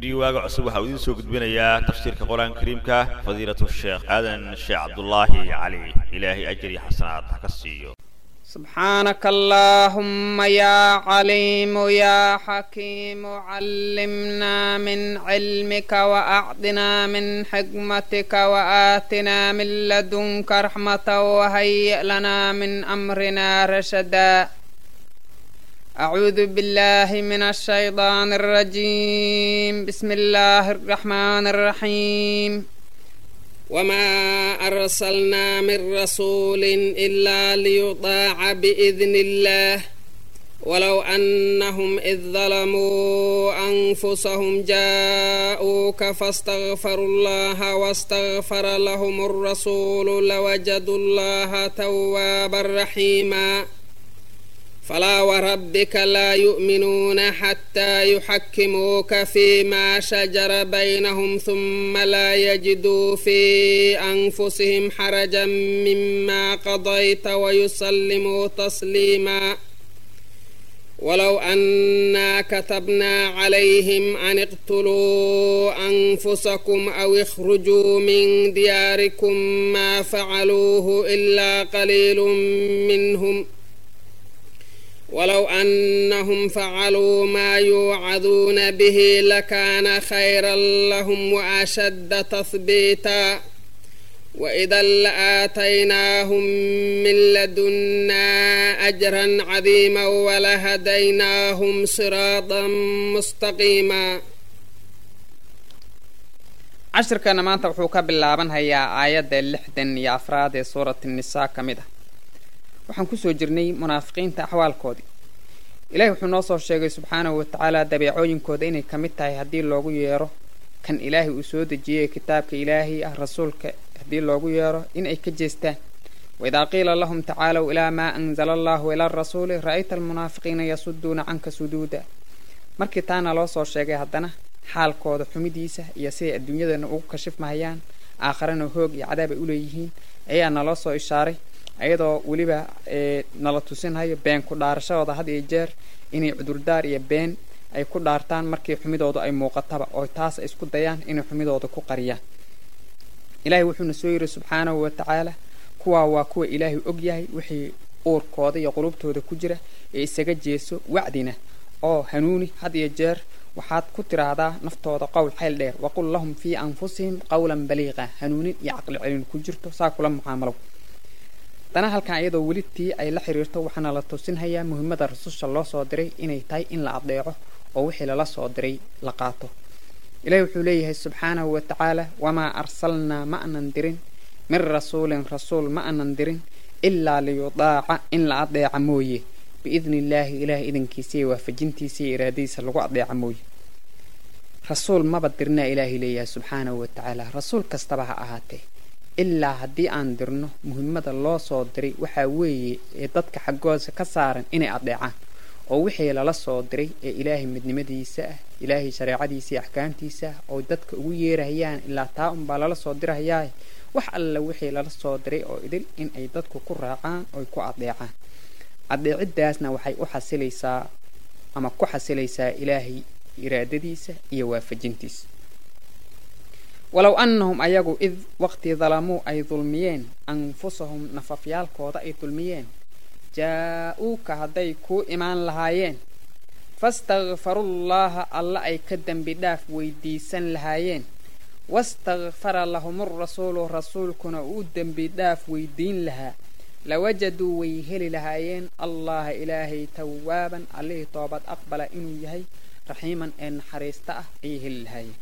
استوديو واقع عصب وحاودين سوق بنايا تفسير القرآن الكريم فضيلة الشيخ آذن الشيخ عبد الله علي إلهي أجري حسنات حكسيو. سبحانك اللهم يا عليم يا حكيم علمنا من علمك وأعطنا من حكمتك وآتنا من لدنك رحمة وهيئ لنا من أمرنا رشدا. أعوذ بالله من الشيطان الرجيم. بسم الله الرحمن الرحيم. وما أرسلنا من رسول إلا ليطاع بإذن الله ولو أنهم إذ ظلموا أنفسهم جاءوك فاستغفروا الله واستغفر لهم الرسول لوجدوا الله توابا رحيما. فلا وربك لا يؤمنون حتى يحكموك فيما شجر بينهم ثم لا يجدوا في أنفسهم حرجا مما قضيت ويسلموا تسليما. ولو أنا كتبنا عليهم أن اقتلوا أنفسكم أو اخرجوا من دياركم ما فعلوه إلا قليل منهم ولو أنهم فعلوا ما يوعظون به لكان خيرا لهم وأشد تثبيتا. وإذا لآتيناهم من لدنا أجرا عظيما ولهديناهم صراطا مستقيما. عشر كان ما توحوك باللابن هي آيات اللحدن يا أفراد سورة النساء كمدة. waxaan ku soo jirnay munaafiqiinta axwaalkoodii. Ilaahay wuxuu noo soo sheegay subxaanahu wa ta'aala dabeecooyinkooda inay ka mid tahay haddii loogu yeero kan Ilaahay uu soo dejiyay kitaabka Ilaahay ah rasuulka haddii loogu yeero in ay ka jeestaan. wa idha qila lahum ta'aalaw ila ma anzala Allahu ila ar-rasul ra'ayta al-munaafiqiina yasudduna 'anka sududa. markii taana loo soo sheegay haddana xaalkooda xumidiisa iyo sida adduunyadana ugu kashifmayaan aakhirana hoog iyo cadaab ay u leeyihiin ayaa naloo soo ishaaray ayadoo waliba nala tusinhayo been ku dhaarashadooda had iyo jeer inay cudurdaar iyo been ay ku dhaartaan markii xumidooda ay muuqataba oo taas ay isku dayaan inay xumidooda ku qariyaan. Ilaahay wuxuu soo yiri subxaanahu wa ta'aala kuwa waa kuwa Ilaahay og yahay wixii uurkooda iyo qulubtooda ku jira ee isaga jeeso wacdina oo hanuuni had iyo jeer waxaad ku tiraahdaa naftooda qowl xeel dheer waqul lahum fi anfusihim qawlan baligha hanuuni iyo aqli celin ku jirto saa kula mucaamalo. tana halkan ayadoo walitii ay la xiriirto waxana la tusinhayaa muhiimada rasuulka loo soo diray inay tahay in la adeeco oo wixii la soo diray la qaato. Ilaahay wuxuu leeyahay subxaanahu wa ta'aala wama arsalna ma'nan dirin min rasuulin rasuul ma'nan dirin illa liyudaa'a in la adeeca mooye biidnillaahi ilaahay idinkiisa iyo waafajintiisa iyo iraadiisa lagu adeeca mooye. rasuul ma badirna ilaahay leeyahay subxaanahu wa ta'aala rasuul kastaba ha ahaatee ilaa haddii aan dirno muhiimada loo soo diray waxa weeye ee dadka xaggooda ka saaran inay adeecaan oo wixii la soo diray ee Ilaahay midnimadiisa ah Ilaahay shariicadiisa iyo ahkaamtiisa oo dadka ugu yeerayaan ilaa taa baa la soo dirayaa wax alla wixii la soo diray oo idil in ay dadku ku raacaan oo ku adeecaan. adeecidaasna waxay u xasilaysaa ama ku xasilaysaa Ilaahay iraadadiisa iyo waafajintiisa. ولو أنهم أيقوا إذ وقت ظلموا أي ظلميين أنفسهم نففيال كوضا أي ظلميين جاءوك هديكو إيمان لهايين فاستغفروا الله الله أي كدن بداف ويديسن لهايين واستغفر لهم الرسول كنا أودن بداف ويدين لها لوجدوا ويهل لهايين الله إلهي توابا عليه توبات أقبل إنو يهي رحيما إن حريسته يهل لهايين.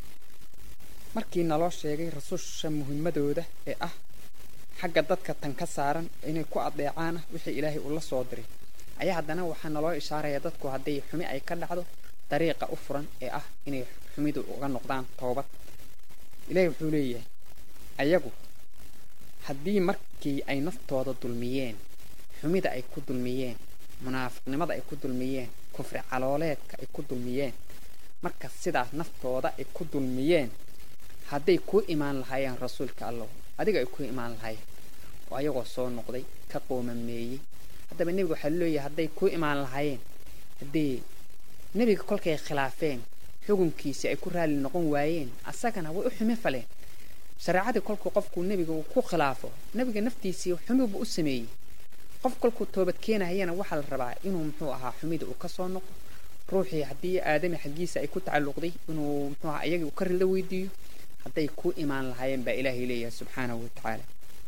markii naloo sheegay rasuulsha muhiimadooda ee ah xagga dadka tan ka saaran inay ku adeecaan wixii Ilaahay uu la soo diray ayaa haddana waxa naloo ishaaraya dadku haday xumi ay ka dhacdo dariiqa u furan ee ah inay xumidu uga noqdaan toobad. Ilaahay wuxuu leeyahay ayagu haddii markii ay naftooda dulmiyeen xumida ay ku dulmiyeen munaafiqnimada ay ku dulmiyeen kufri calooleedka ay ku dulmiyeen marka sidaas naftooda ay ku dulmiyeen hadday ku imaan lahaayeen rasuulka Allah adiga ay ku imaan lahaayeen oo ayagoo soo noqday ka qoomameeyay haddaba nabiga waxa leeyahay hadday ku imaan lahaayeen haddii nabiga kolkay khilaafeen xukunkiisa ay ku raali noqon waayeen asagana way u xumi faleen shariicadii kolkuu qofku nebiga uu ku khilaafo nebiga naftiisii xumibu u sameeyey qof kolkuu toobad keenayana waxaa la rabaa inuu muxuu ahaa xumida uu ka soo noqo ruuxii haddii aadami xaggiisa ay ku tacalluqday inuu muxuu ahaa iyagii uu ka rida weydiiyo hadday ku imaan lahaayeen baa ilaahay leeyahay subxaanahu watacaala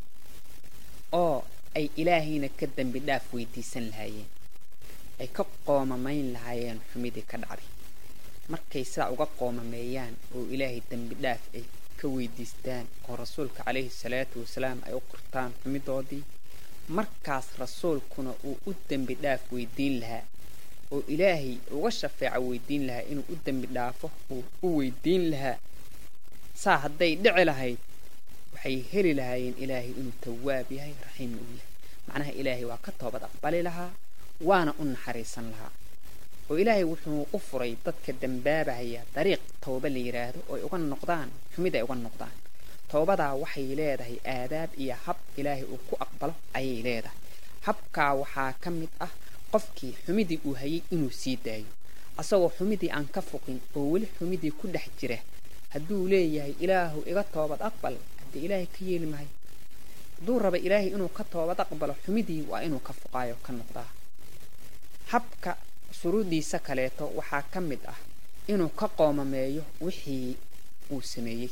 oo ay ilaahayna ka dambi dhaaf weydiisan lahaayeen ay ka qoomamayn lahaayeen xumidii ka dhacday markay sidaa uga qoomameeyaan oo ilaahay dambi dhaaf ay ka weydiistaan oo rasuulka calayhi salaatu wasalaam ay u qirtaan xumidoodii markaas rasuulkuna uu u dambi dhaaf weydiin lahaa oo ilaahay uga shafeeco weydiin lahaa inuu u dambi dhaafo uu u weydiin lahaa saa hadday dhici lahayd waxay heli lahaayeen ilaahay inuu tawaab yahay raxiimna u yahay macnaha ilaahay waa ka toobad aqbali lahaa waana u naxariisan lahaa oo ilaahay wuxuu u furay dadka dambaabahaya dariiq tooba la yiraahdo oo ay uga noqdaan xumid ay uga noqdaan toobadaa waxay leedahay aadaab iyo hab ilaahay uu ku aqbalo ayay leedahay habkaa waxaa ka mid ah qofkii xumidii uu hayay inuu sii daayo asagoo xumidii aan ka foqin oo weli xumidii ku dhex jira hadduu leeyahay ilaahu iga toobad aqbal haddii ilaahay ka yeeli mahay hadduu raba ilaahay inuu ka toobad aqbalo xumidii waa inuu ka foqaayo ka noqdaa habka shuruudiisa kaleeto waxaa ka mid ah inuu ka qoomameeyo wixii uu sameeyey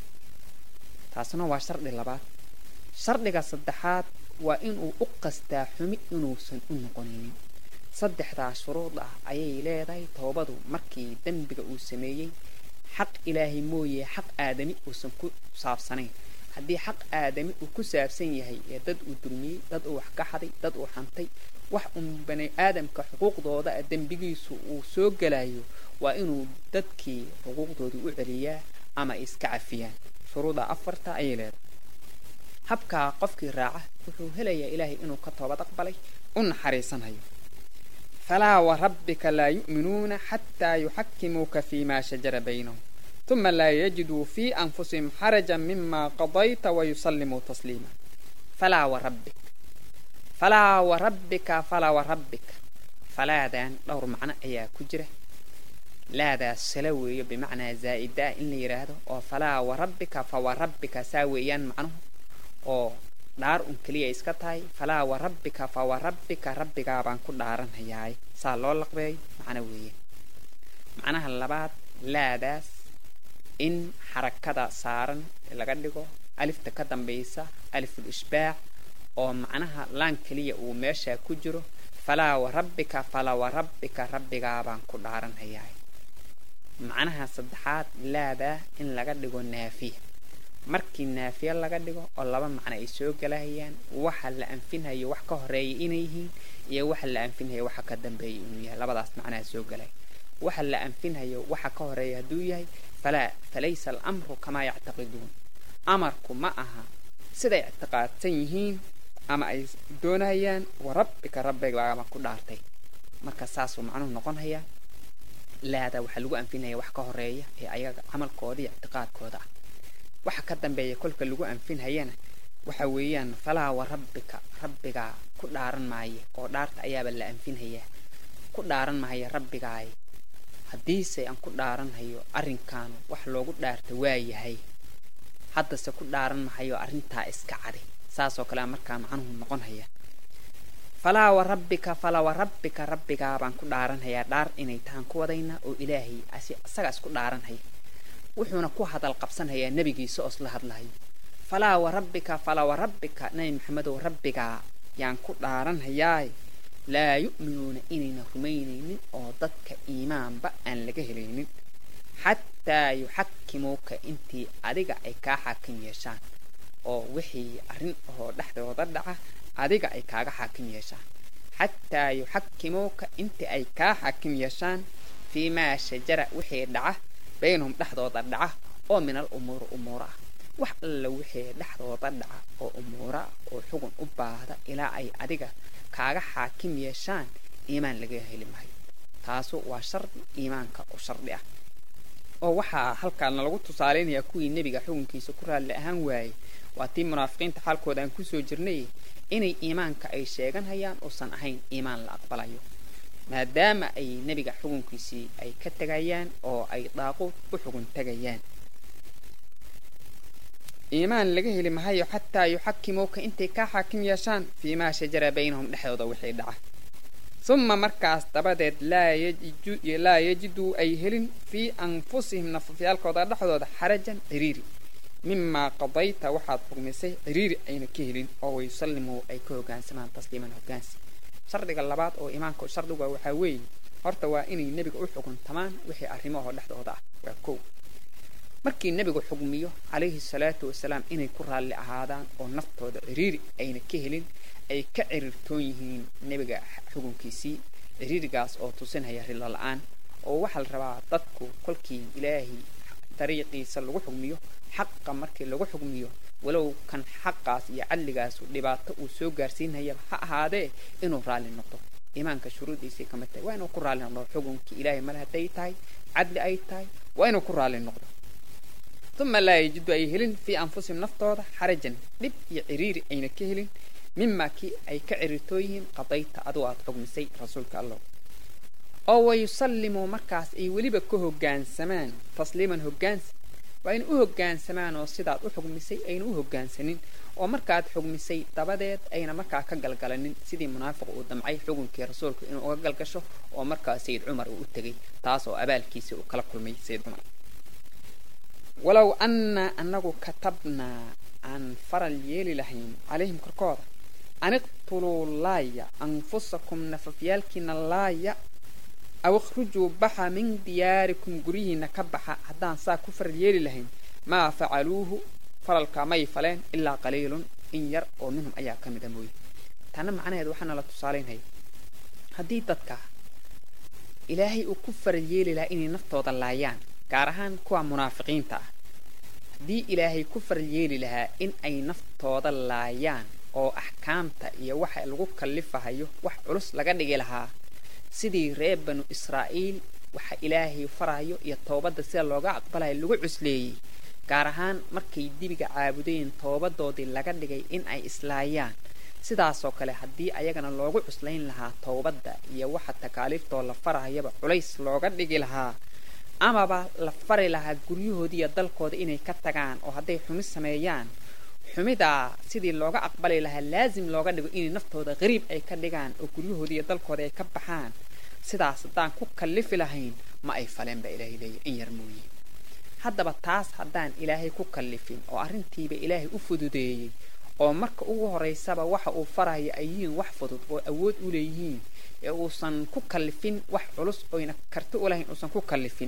taasna waa shardi labaad shardiga saddexaad waa inuu u qastaa xumi inuusan u noqoninin saddexdaa shuruud ah ayay leedahay toobadu markii dembiga uu sameeyey xaq ilaahay mooye xaq aadami uusan ku saabsanayn haddii xaq aadami uu ku saabsan yahay ee dad uu dulmiyey dad uu wax ka xaday dad uu xantay wax bani aadamka xuquuqdooda dembigiisu uu soo galayo waa inuu dadkii xuquuqdoodii u celiyaa ama iska cafiyaan shuruuda afarta ayay leedahay habkaa qofkii raaca wuxuu helayaa ilaahay inuu ka toobad aqbalay u naxariisanayo falaa warabbika laa yu'minuuna xataa yuxakimuuka fiimaa shajara baynahum ثم لا يجدوا في أنفسهم حرجا مما قضيت ويسلموا تسليما فلا وربك فلا وربك فلا وربك فلا دان دور معنى أيا كجرة لا دا سلوي بمعنى زائدة إن يراده أو فلا وربك فوربك ساويا معنه أو دار كلية إسكتاي فلا وربك فوربك ربك بان كل دارن هياي سالول لقبي معنوية معناها اللبات لا داس in xarakada saaran laga dhigo alifta ka dambaysa aliful ishbaac oo macnaha laan kaliya uu meesha ku jiro falaa warabbika rabbigaa baan ku dhaaranhayaa macnaha saddexaad laada in laga dhigo naafiya markii naafiya laga dhigo oo laba macna ay soo galayaan waxa la anfinayo wax ka horeeyay inay yihiin iyo waxa la anfinayo waxa ka dambeeyay inuu yahay labadaas macnaha soo galay waxa la anfinayo waxa ka horeeyay haduu yahay فليس الأمر كما يعتقدون أمركم معها سيدا اعتقاد سيهين أما أي دونهيان وربك ربك لما كل عرتي مركز ساسو معنه نقون هي لا هذا وحلو أنفين هي وحكا هرية هي أي عمل كودي اعتقاد كودا وحكا دنبي كل كلو أنفين هينا وحويان فلا وربك ربك كل عرن معي أو دارت أياب اللي أنفين هي كل عرن معي ربك عاي haddiise aan ku dhaaranhayo arrinkan wax loogu dhaartay waa yahay haddase ku dhaaran mahayo arrintaa iska cadi saas oo kale markaa macnuhu noqon haya falaa warabbika rabbigaa baan ku dhaaranhayaa dhaar inay tahan ku wadayna oo ilaahay asaga isku dhaaranhaya wuxuuna ku hadal qabsanhayaa nebigiisa oo isla hadlahayo falaa warabbika nabi maxamedow rabbigaa yaan ku dhaaranhayaa لا يؤمنون إننا رمينين أو ضدك إيمان بأن لجهلين حتى يحكموك أنتي أديك أيكا حاكم يشان أو وحي أرن أو لحظة وضدعة أديك أيكا حاكم يشان حتى يحكموك أنتي أيكا حاكم يشان فيما شجر وحي دعة بينهم لحظة وضدعة أو من الأمور أمورا وحل وحي لحظة وضدعة أو أمورا أو حكم أباهدا إلى أي أديك kaaga xaakim yeeshaan iimaan laga heli maayo taasu waa shardi iimaanka oo shardi ah oo waxa halkaan lagu tusaaleynayaa kuwii nabiga xukunkiisa ku raali ahaan waayay waa tii munaafiqiinta xalkooda aan ku soo jirnay inay iimaanka ay sheegan hayaan oo san ahayn iimaan la aqbalayo maadaama ay nebiga xukunkiisii ay ka tegayaan oo ay daaquud u xugun tegayaan iimaan laga heli mahayo xataa yuxakimuuka intay kaa xaakim yeeshaan fii maa shajara baynahum dhexdooda wixii dhaca uma markaas dabadeed laa yajiduu ay helin fii anfusihim nafafyaalkooda dhexdooda xarajan ciriiri mimaa qadayta waxaad xugmisay ciriiri ayna ka helin oo wayusallimuu ay ka hoggaansamaan tasliiman hoggaansi shardiga labaad oo iimaanka shardiga waxaa weeye horta waa inay nebiga u xuguntamaan wixii arrimahoo dhexdooda ah waa kow markii nebigu xugmiyo calayhi salaatu wasalaam inay ku raalli ahaadaan oo naftooda ciriiri ayna ka helin ay ka cirirtoon yihiin nebiga xukunkiisii ciriirigaas oo tusinaya rilo la-aan oo waxaa la rabaa dadku kolkii ilaahay dariiqiisa lagu xugmiyo xaqa markii lagu xugmiyo walow kan xaqaas iyo cadligaasu dhibaato uu soo gaarsiinayaba ha ahaadee inuu raalli noqdo iimaanka shuruudiisii kamid tahay waa inuu ku raalli noqdo xukunkii ilaahay male hadday tahay cadli ay tahay waa inuu ku raalli noqdo uma laa yajidu ay helin fii anfusihim naftooda xarajan dhib iyo ciriiri ayna ka helin mimaa kii ay ka cirirtoo yihiin qadayta aduu aad xugmisay rasuulka allah oo wayusallimuu markaas ay weliba ka hoggaansamaan tasliiman hoggaansi waa in u hoggaansamaan oo sidaad u xugmisay ayna u hoggaansanin oo markaad xugmisay dabadeed ayna markaa ka galgalanin sidii munaafiq uu damcay xukunkii rasuulka inuu uga galgasho oo markaa sayid cumar uu u tegay taas oo abaalkiisa uu kala kulmay sayid cumar walow annaa annagu katabnaa aan faral yeeli lahayn calayhim korkooda an iqtuluu laaya anfusakum nafafyaalkiina laaya aw ikhrujuu baxa min diyaarikum guryihiina ka baxa haddaan saa ku faral yeeli lahayn maa facaluuhu faralkaa may faleen ilaa qaliilun in yar oo minhum ayaa ka mida mooye tana macnaheed waxaana la tusaalaynaya haddii dadka ilaahay uu ku faral yeeli lahaa inay naftooda laayaan gaar ahaan kuwa munaafiqiinta ah haddii ilaahay ku faral yeeli lahaa in ay naftooda laayaan oo axkaamta iyo waxa lagu kallifahayo wax culus laga dhigi lahaa sidii reer banu israa'iil waxa ilaahay farayo iyo toobadda sida looga aqbalayo lagu cusleeyey gaar ahaan markay dibiga caabudeen toobadoodii laga dhigay in ay islaayaan sidaasoo kale haddii ayagana loogu cuslayn lahaa toobadda iyo waxa takaaliiftoo la farahayaba culays looga dhigi lahaa amaba la fari lahaa guryahoodii iyo dalkooda inay ka tagaan oo hadday xumi sameeyaan xumidaa sidii looga aqbali lahaa laasim looga dhigo inay naftooda qariib ay ka dhigaan oo guryahoodii iyo dalkooda ay ka baxaan sidaas haddaan ku kallifi lahayn ma ay faleen baa ilaahay leeyahy in yar mooye haddaba taas haddaan ilaahay ku kallifin oo arrintiiba ilaahay u fududeeyey oo marka ugu horaysaba waxa uu farayo ay yihiin wax fudud oo awood u leeyihiin ee uusan ku kallifin wax culus oyna karti u lahayn uusan ku kallifin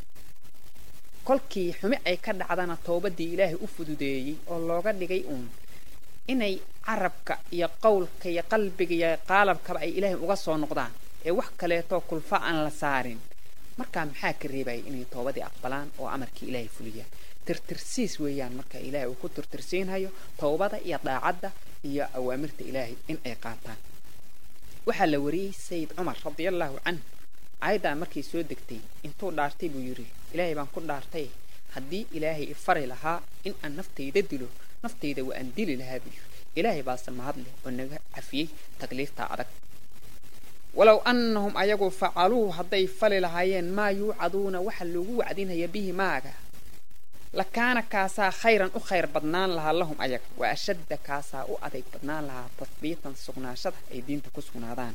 kolkii xumi ay ka dhacdana toobadii ilaahay u fududeeyey oo looga dhigay inay carabka iyo qowlka iyo qalbiga iyo qaalabkaba ay ilaahay uga soo noqdaan ee wax kaleetoo kulfa aan la saarin markaa maxaa ka reebaya inay toobadii aqbalaan oo amarkii ilaahay fuliyaan tirtirsiis weeyaan marka ilaahay uu ku tirtirsiinhayo toobada iyo daacadda iyo awaamirta ilaahay in ay qaataan waxaa la wariyey sayid cumar radiallahu canhu ayadaa markay soo degtay intuu dhaartay buu yidhi ilaahay baan ku dhaartay haddii ilaahay ifari lahaa in aan naftayda dilo naftayda waa aan dili lahaa buu yidhi ilaahay baase mahadleh oo naga cafiyey takliiftaa adag walow annahum ayagu facaluu hadday fali lahaayeen maa yuucaduuna waxa loogu wacdinaya bihi maaga lakaana kaasaa khayran u khayr badnaan lahaa lahum ayaga wa ashadda kaasaa u adayg badnaan lahaa tasbiitan sugnaashada ay diinta ku sugnaadaan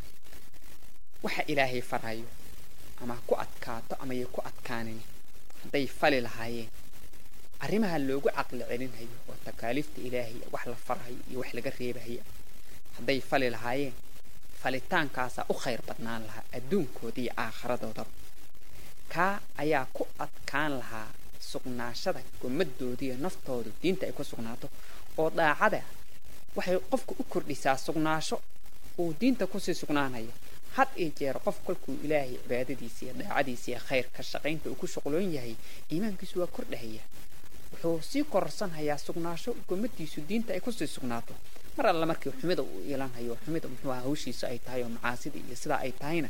waxa ilaahay farayo ama ku adkaato ama ay ku adkaanin hadday fali lahaayeen arrimaha loogu caqli celinhayo oo takaaliifta ilaahay wax la farayo iyo wax laga reebayo hadday fali lahaayeen falitaankaasaa u khayr badnaan lahaa adduunkooda iyo aakhiradooda kaa ayaa ku adkaan lahaa sugnaashada gomadooda iyo naftooda diinta ay ku sugnaato oo daacada waxay qofku u kordhisaa sugnaasho uu diinta kusii sugnaanayo had iyo jeer qof kolkuu ilaahay cibaadadiisa iyo daacadiisa iyo khayr ka shaqaynta uu ku shuqloon yahay iimaankiisu waa kordhahaya wuxuu sii kororsanhayaa sugnaasho gomadiisu diinta ay kusii sugnaato mar alla markii xumida uu iilanhayo xumida muxuu ahaa hawshiisa ay tahay oo macaasida iyo sidaa ay tahayna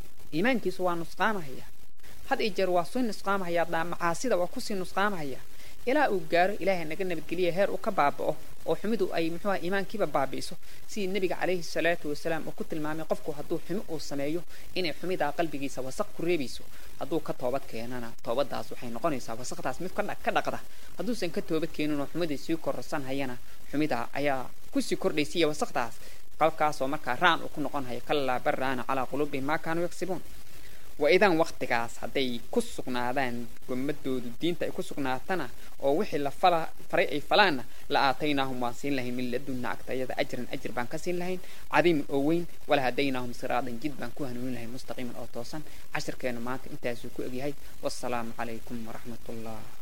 iimaankiisu waa nusqaamahaya had iyo jeer waa soo nusqaamahaya macaasida waa kusii nusqaamahaya ilaa uu gaaro ilaahay naga nabadgeliya heer uu ka baaba'o oo xumidu ay muxuu ahaa iimaankiiba baabi'iso sidii nebiga calayhi salaatu wasalaam uu ku tilmaamay qofku hadduu xumi uu sameeyo inay xumidaa qalbigiisa wasaq ku reebayso hadduu ka toobad keenana toobadaas waxay noqonaysaa wasaqdaas mid ka dhaqda hadduusan ka toobad keenin oo xumiday sii kororsan hayana xumidaa ayaa kusii kordhaysiiya wasaqdaas qalkaasoo markaa raan uu ku noqon hayo kallaa barraana calaa quluubihim maa kaanuu yaksibuun وإذا وقتكاس هدي كسقنا ذان قمدوا الدين تأي كسقنا تنا أو وحي لفلا فريق فلانا لآتيناهم واسين لهم من لدنا أكتر أجر بان كسين لهم عظيم أوين ولا هديناهم صراطا جدا كوهنون لهم مستقيما أو توصا 10 كانوا معك انتهزوا كؤجي والسلام عليكم ورحمة الله